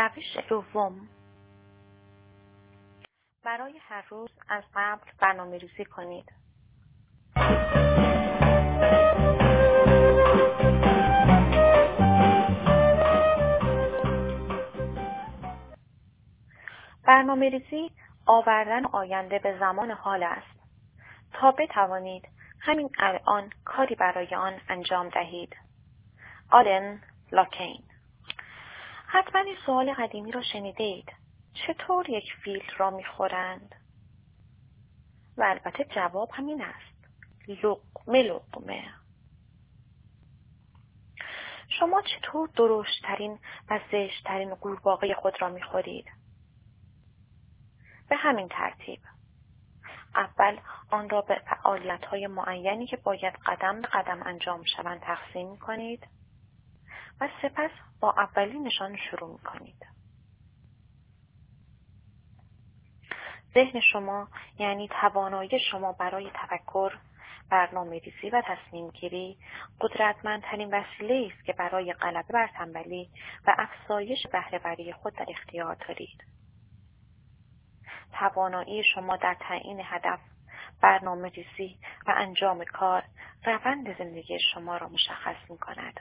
روش دوم، برای هر روز از قبل برنامه‌ریزی کنید. برنامه‌ریزی آوردن آینده به زمان حال است تا بتوانید همین الان کاری برای آن انجام دهید. آلن لاکین. حتما این سوال قدیمی را شنیده اید. چطور یک فیل را می‌خورند؟ و البته جواب همین است. لقمه لقمه. شما چطور درشت‌ترین و زشت‌ترین قورباغه خود را می‌خورید؟ به همین ترتیب. اول آن را به فعالیت‌های معینی که باید قدم به قدم انجام شوند تقسیم می‌کنید و سپس با اولینشان شروع می‌کنید. ذهن شما یعنی توانایی شما برای تفکر، برنامه‌ریزی و تصمیم‌گیری قدرتمندترین وسیله است که برای غلبه بر تنبلی و افزایش بهره‌وری خود در اختیار دارید. توانایی شما در تعیین هدف، برنامه‌ریزی و انجام کار روند زندگی شما را مشخص می‌کند.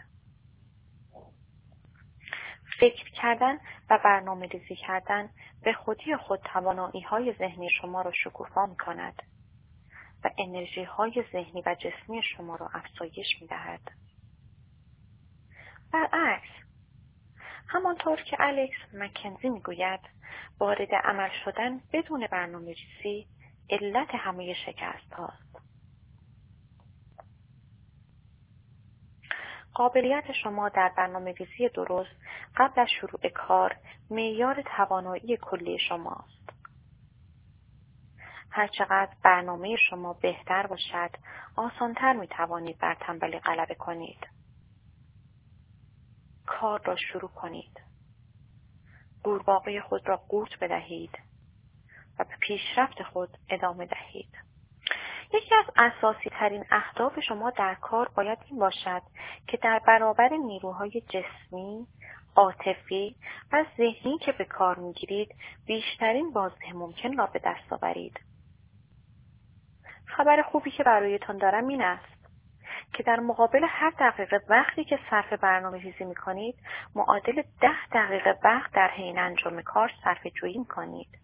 فکر کردن و برنامه‌ریزی کردن به خودی خود توانایی‌های ذهنی شما را شکوفا می‌کند و انرژی‌های ذهنی و جسمی شما را افزایش می‌دهد. برعکس، همانطور که الکس مکنزی می‌گوید، وارد عمل شدن بدون برنامه‌ریزی علت همه شکست‌هاست. قابلیت شما در برنامه‌ریزی درست قبل از شروع کار معیار توانایی کلی شماست. هرچقدر برنامه شما بهتر باشد، آسان‌تر می‌توانید بر تنبلی غلبه کنید. کار را شروع کنید. قورباغه خود را قورت بدهید و به پیشرفت خود ادامه دهید. یکی از اساسی ترین اهداف شما در کار باید این باشد که در برابر نیروهای جسمی، عاطفی و ذهنی که به کار می‌گیرید بیشترین بازده ممکن را به دست آورید. خبر خوبی که برایتان دارم این است که در مقابل هر دقیقه وقتی که صرف برنامه‌ریزی می‌کنید، معادل 10 دقیقه وقت در حین انجام کار صرفه‌جویی می‌کنید.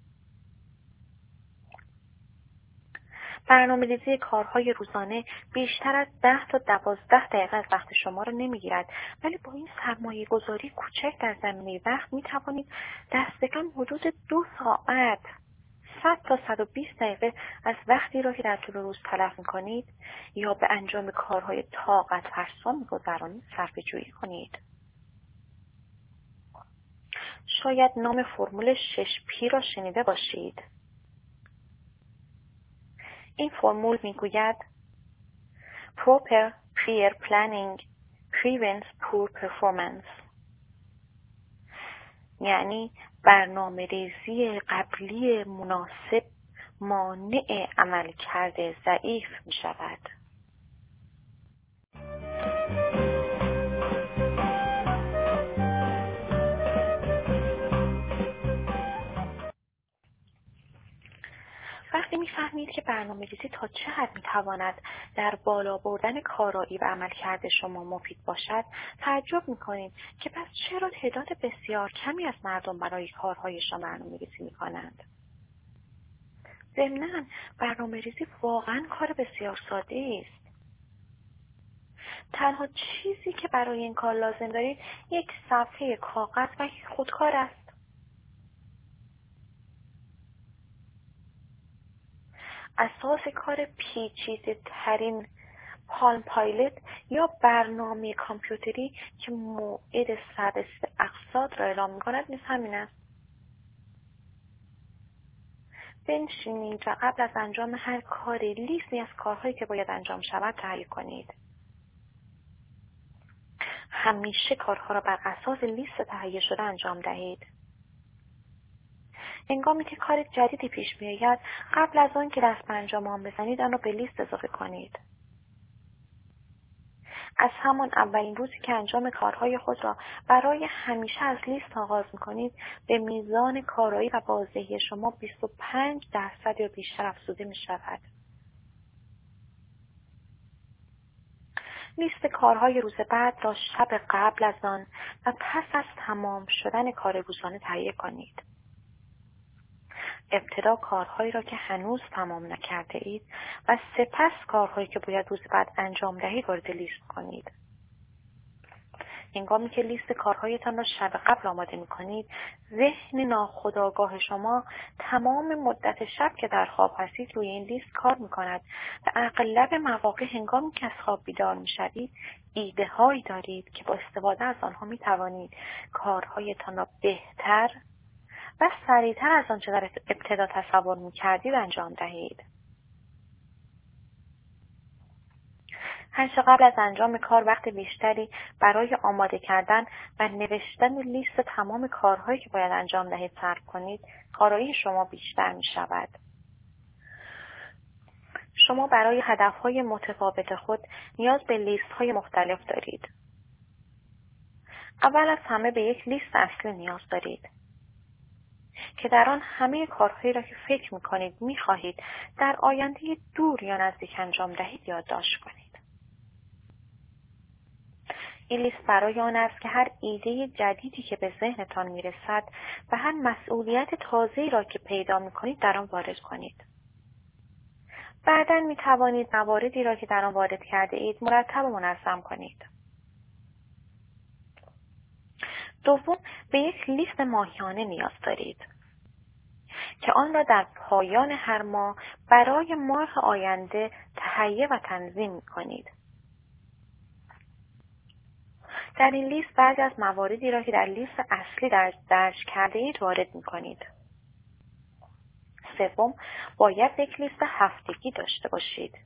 برنامه‌ریزی کارهای روزانه بیشتر از 10 تا 12 دقیقه از وقت شما را نمی‌گیرد، ولی با این سرمایه‌گذاری کوچک در زمینه وقت می‌توانید دست کم حدود 2 ساعت 100 تا 120 دقیقه از وقتی را که در طول روز تلف می‌کنید یا به انجام کارهای طاقت فرسا می‌گذرانید صرفه‌جویی کنید. شاید نام فرمول 6P را شنیده باشید. این فرمول میگوید Proper Prior Planning Prevents Poor Performance، یعنی برنامه‌ریزی قبلی مناسب مانع عملکرد ضعیف می شود. وقتی می‌فهمید که برنامه‌ریزی تا چه حد می‌تواند در بالا بردن کارایی و عملکرد شما مفید باشد، تعجب می‌کنید که پس چرا تعداد بسیار کمی از مردم برای کارهایشان برنامه‌ریزی می‌کنند. ضمناً برنامه‌ریزی واقعاً کار بسیار ساده‌ای است. تنها چیزی که برای این کار لازم دارید یک صفحه کاغذ و یک خودکار است. اساس کار پیچیده ترین پالم پایلت یا برنامه کامپیوتری که موعد سررسید اقساط را اعلام می‌کند نیز همین است. بنشینید و قبل از انجام هر کاری لیستی از کارهایی که باید انجام شود تهیه کنید. همیشه کارها را بر اساس لیست تهیه شده انجام دهید. هنگامی که کار جدیدی پیش می‌آید، قبل از آن که دست به انجام آن بزنید، آن را به لیست اضافه کنید. از همان اولین روزی که انجام کارهای خود را برای همیشه از لیست آغاز می‌کنید، به میزان کارایی و بازدهی شما 25% یا بیشتر افزوده می‌شود. لیست کارهای روز بعد را شب قبل از آن و پس از تمام شدن کار روزانه تهیه کنید. ابتدا کارهایی را که هنوز تمام نکرده اید و سپس کارهایی که باید روز بعد انجام دهید وارد لیست کنید. هنگامی که لیست کارهایتان را شب قبل آماده می کنید، ذهن ناخودآگاه شما تمام مدت شب که در خواب هستید روی این لیست کار می کند و اغلب مواقع هنگامی که از خواب بیدار می شوید، ایده هایی دارید که با استفاده از آنها می توانید کارهایتان را بهتر و سریعتر از آنچه در ابتدا تصور می کردید انجام دهید. هرچه قبل از انجام کار وقت بیشتری برای آماده کردن و نوشتن لیست تمام کارهایی که باید انجام دهید صرف کنید، کارایی شما بیشتر می شود. شما برای هدفهای متفاوت خود نیاز به لیست های مختلف دارید. اول از همه به یک لیست اصلی نیاز دارید که در آن همه کارهایی را که فکر می کنید می خواهید در آینده دور یا نزدیک انجام دهید یادداشت کنید. این لیست برای آن است که هر ایده جدیدی که به ذهنتان می رسد و هر مسئولیت تازه‌ای را که پیدا می کنید در آن وارد کنید. بعداً می توانید مواردی را که در آن وارد کرده اید مرتب و منظم کنید. دوم، به یک لیست ماهیانه نیاز دارید که آن را در پایان هر ماه برای ماه آینده تهیه و تنظیم می کنید. در این لیست بعضی از مواردی را که در لیست اصلی درج کرده اید وارد می کنید. سوم، باید یک لیست هفتگی داشته باشید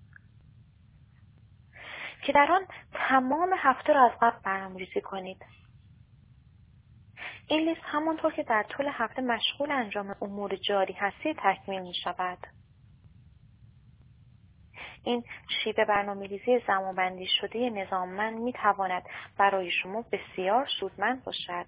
که در آن تمام هفته را از قبل برنامه‌ریزی کنید. این لیست همانطور که در طول هفته مشغول انجام امور جاری هستید تکمیل می شود. این شیوه برنامه‌ریزی زمانبندی شده نظاممند می تواند برای شما بسیار سودمند باشد.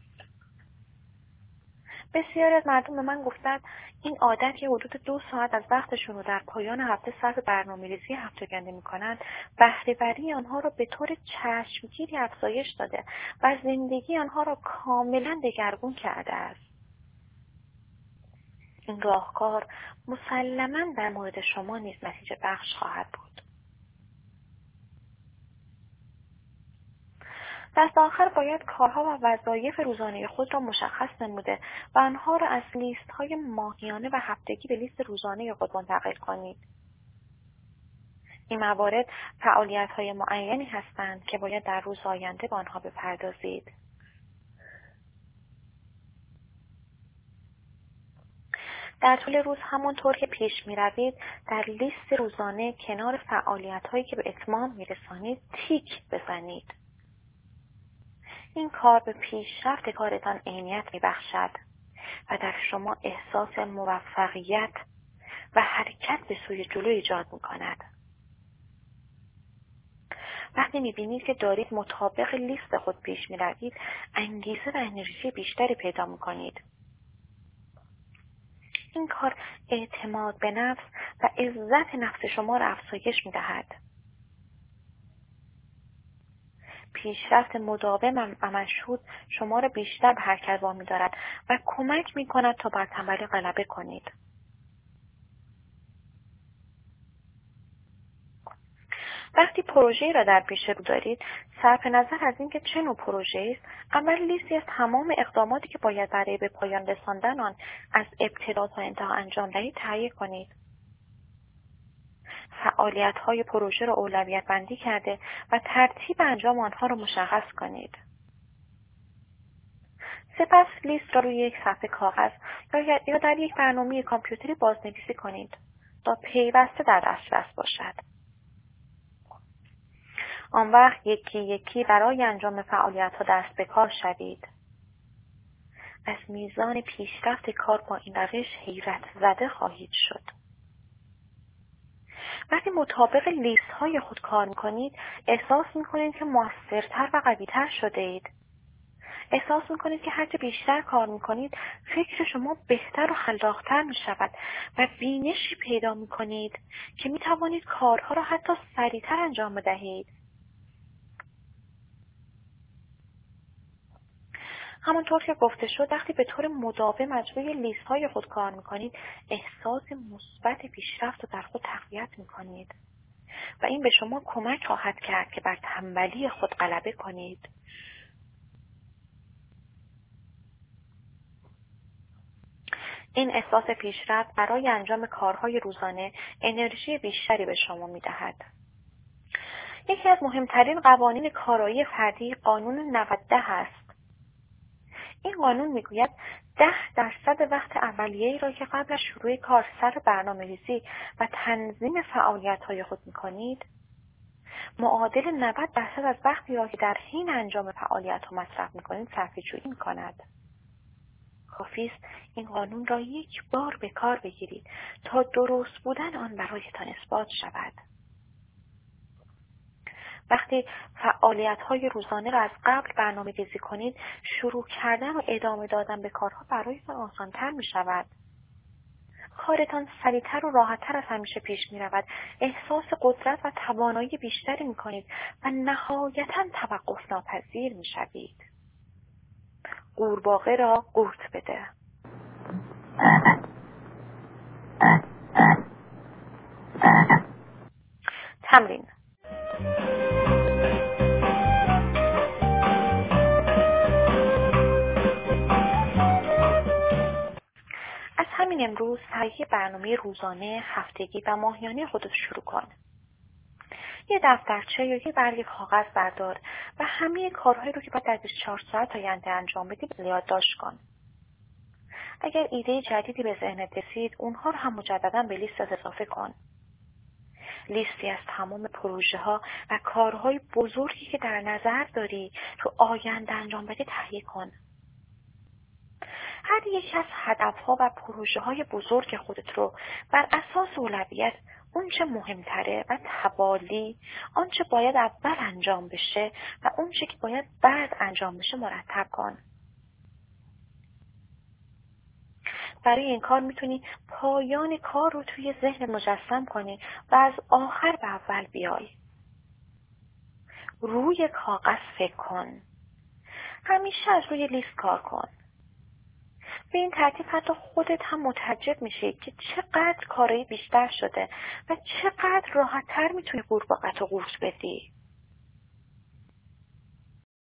بسیاری از مردم به من گفتند این عادت که حدود 2 ساعت از وقتشون رو در پایان هفته صرف برنامه‌ریزی هفته‌آینده می‌کنند، بهره‌وری آنها را به طور چشمگیری افزایش داده و زندگی آنها را کاملا دگرگون کرده است. این راهکار مسلماً در مورد شما نیز نتیجه بخش خواهد بود. دست آخر باید کارها و وظایف روزانه خود را مشخص نموده و آنها را از لیست‌های ماهیانه و هفتگی به لیست روزانه خود منتقل کنید. این موارد فعالیت‌های معینی هستند که باید در روز آینده به آنها بپردازید. در طول روز همانطور که پیش می‌روید در لیست روزانه کنار فعالیت‌هایی که به اتمام می‌رسانید تیک بزنید. این کار به پیشرفت کارتان عینیت می‌بخشد و در شما احساس موفقیت و حرکت به سوی جلو ایجاد می‌کند. وقتی می‌بینید که دارید مطابق لیست خود پیش می‌روید، انگیزه و انرژی بیشتری پیدا می‌کنید. این کار اعتماد به نفس و عزت نفس شما را افزایش می‌دهد. پیشرفت مداوم و مشهود شما را بیشتر به حرکت وامی دارد و کمک می‌کند تا بر تنبلی غلبه کنید. وقتی پروژه‌ای را در پیش رو دارید، صرف نظر از اینکه چه نوع پروژه‌ای است، اول لیستی از تمام اقداماتی که باید برای به پایان رساندن آن از ابتدا تا انتها انجام دهید تهیه کنید. فعالیت‌های پروژه را اولویت بندی کرده و ترتیب انجام آنها را مشخص کنید. سپس لیست را روی یک صفحه کاغذ یا در یک برنامه کامپیوتری بازنویسی کنید تا پیوسته در دسترس باشد. آن وقت یکی یکی برای انجام فعالیت‌ها دست به کار شوید. از میزان پیشرفت کار با این روش حیرت زده خواهید شد. وقتی مطابق لیست های خود کار میکنید احساس میکنید که موثرتر و قوی‌تر شده اید. احساس میکنید که هرچه بیشتر کار میکنید فکر شما بهتر و خلاقتر میشود و بینشی پیدا میکنید که میتوانید کارها را حتی سریعتر انجام بدهید. همانطور که گفته شد وقتی به طور مداوم از روی لیست های خود کار میکنید احساس مثبت پیشرفت رو در خود تقویت میکنید و این به شما کمک خواهد کرد که بر تنبلی خود غلبه کنید. این احساس پیشرفت برای انجام کارهای روزانه انرژی بیشتری به شما میدهد. یکی از مهمترین قوانین کارایی فردی قانون 90-10 است. این قانون میگوید 10% وقت اولیه‌ای را که قبل از شروع کار سر برنامه‌ریزی و تنظیم فعالیت‌های خود می‌کنید، معادل 90% از وقتی را که در حین انجام فعالیت‌ها مصرف می‌کنید صرفه‌جویی می‌کند. کافی است این قانون را یک بار به کار بگیرید تا درست بودن آن برایتان اثبات شود. وقتی فعالیت‌های روزانه را از قبل برنامه‌ریزی کنید، شروع کردن و ادامه دادن به کارها برایتان آسان‌تر می‌شود. کارتان سریعتر و راحت‌تر از همیشه پیش می‌رود. احساس قدرت و توانایی بیشتری می‌کنید و نهایتاً توقف ناپذیر می‌شوید. قورباغه را قورت بده. تمرین. از همین امروز تهیه برنامه روزانه، هفتگی و ماهیانه خودت شروع کن. یه دفترچه یا یه برگ کاغذ بردار و همه کارهایی رو که باید در 24 ساعت آینده انجام بدی یادداشت کن. اگر ایده جدیدی به ذهنت رسید، اونها رو هم مجددا به لیستت اضافه کن. لیستی از تمام پروژه‌ها و کارهای بزرگی که در نظر داری تو آینده انجام بدی تهیه کن. هر یک از هدفها و پروژه‌های بزرگ خودت رو بر اساس اولویت اونچه مهمتره و توالی آنچه باید اول انجام بشه و اونچه که باید بعد انجام بشه مرتب کن. برای این کار میتونی پایان کار رو توی ذهن مجسم کنی و از آخر به اول بیای. روی کاغذ فکر کن. همیشه از روی لیست کار کن. به این ترتیب حتی خودت هم متعجب میشی که چقدر کارایی بیشتر شده و چقدر راحت‌تر میتونی قورباغه‌ت رو قورت بدی.